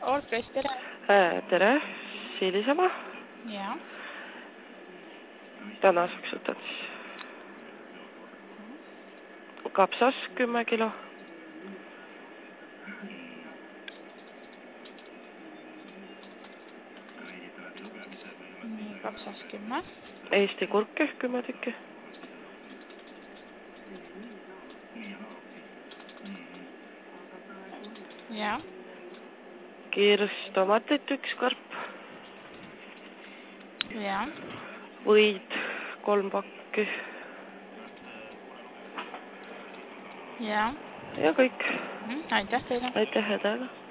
Olkris, tere. Tere, Siilisema. Jaa. Tänaseks võtad siis kapsas 10 kilo. Nii, kapsas 10. Eesti kurke 10 tükki. Jaa. Kiirstomatit 1 karp. Jaa. Võid 3 pakki. Jaa. Ja kõik. Aitäh teile. Aitäh, Hedega.